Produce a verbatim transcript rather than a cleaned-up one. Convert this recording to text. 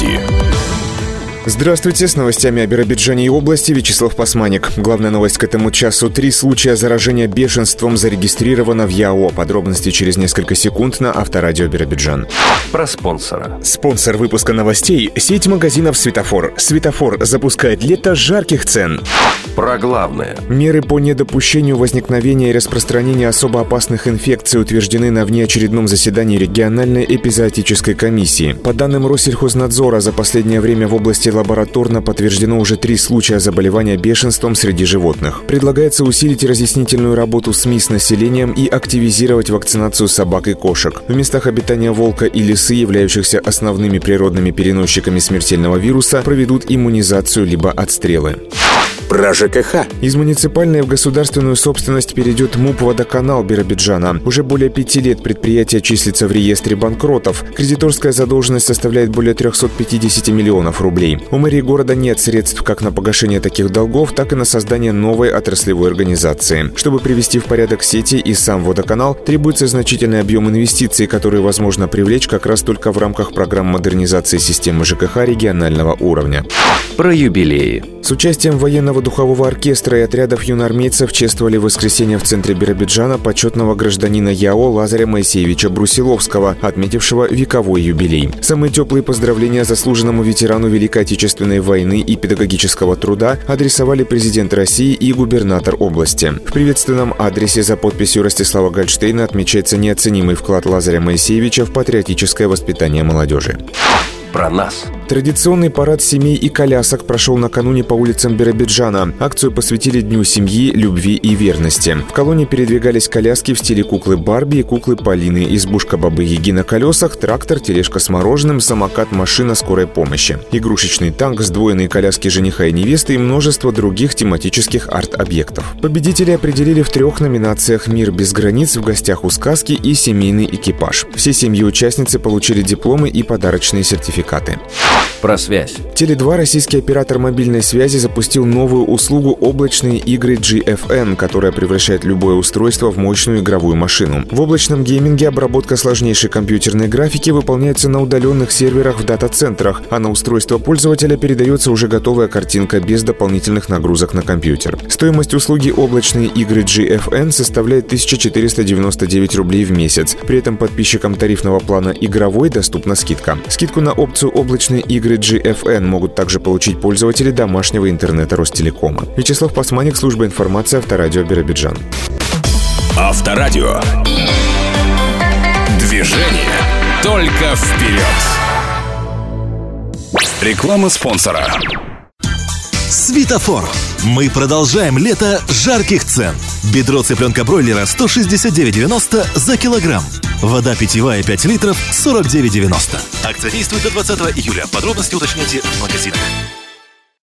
новости. Здравствуйте, с новостями о Биробиджане и области Вячеслав Пасманик. Главная новость к этому часу. Три случая заражения бешенством зарегистрировано в ЯО. Подробности через несколько секунд на Авторадио Биробиджан. Про спонсора. Спонсор выпуска новостей – сеть магазинов «Светофор». «Светофор» запускает лето жарких цен. Про главное. Меры по недопущению возникновения и распространения особо опасных инфекций утверждены на внеочередном заседании региональной эпизоотической комиссии. По данным Россельхознадзора, за последнее время в области лабораторно подтверждено уже три случая заболевания бешенством среди животных. Предлагается усилить разъяснительную работу СМИ с населением и активизировать вакцинацию собак и кошек. В местах обитания волка и лисы, являющихся основными природными переносчиками смертельного вируса, проведут иммунизацию либо отстрелы. Про ЖКХ. Из муниципальной в государственную собственность перейдет МУП «Водоканал» Биробиджана. Уже более пяти лет предприятие числится в реестре банкротов. Кредиторская задолженность составляет более триста пятьдесят миллионов рублей. У мэрии города нет средств как на погашение таких долгов, так и на создание новой отраслевой организации. Чтобы привести в порядок сети и сам водоканал, требуется значительный объем инвестиций, которые возможно привлечь как раз только в рамках программ модернизации системы ЖКХ регионального уровня. Про юбилеи. С участием военного духового оркестра и отрядов юноармейцев чествовали в воскресенье в центре Биробиджана почетного гражданина ЯО Лазаря Моисеевича Брусиловского, отметившего вековой юбилей. Самые теплые поздравления заслуженному ветерану Великой Отечественной войны и педагогического труда адресовали президент России и губернатор области. В приветственном адресе за подписью Ростислава Гольштейна отмечается неоценимый вклад Лазаря Моисеевича в патриотическое воспитание молодежи. Про нас. Традиционный парад семей и колясок прошел накануне по улицам Биробиджана. Акцию посвятили Дню семьи, любви и верности. В колонне передвигались коляски в стиле куклы Барби и куклы Полины, избушка Бабы-Яги на колесах, трактор, тележка с мороженым, самокат, машина скорой помощи, игрушечный танк, сдвоенные коляски жениха и невесты и множество других тематических арт-объектов. Победители определили в трех номинациях: «Мир без границ», «В гостях у сказки» и «Семейный экипаж». Все семьи-участницы получили дипломы и подарочные сертификаты. Про связь. Теле два, российский оператор мобильной связи, запустил новую услугу «Облачные игры джи эф эн», которая превращает любое устройство в мощную игровую машину. В облачном гейминге обработка сложнейшей компьютерной графики выполняется на удаленных серверах в дата-центрах, а на устройство пользователя передается уже готовая картинка без дополнительных нагрузок на компьютер. Стоимость услуги «Облачные игры джи эф эн» составляет тысяча четыреста девяносто девять рублей в месяц. При этом подписчикам тарифного плана «Игровой» доступна скидка. Скидку на опцию «Облачные игры джи эф эн» могут также получить пользователи домашнего интернета Ростелекома. Вячеслав Пасманик, служба информации Авторадио Биробиджан. Авторадио. Движение только вперед. Реклама спонсора. Светофор. Мы продолжаем лето жарких цен. Бедро цыпленка бройлера сто шестьдесят девять девяносто за килограмм. Вода питьевая пять литров сорок девять девяносто. Акция действует до двадцатого июля. Подробности уточняйте в магазинах.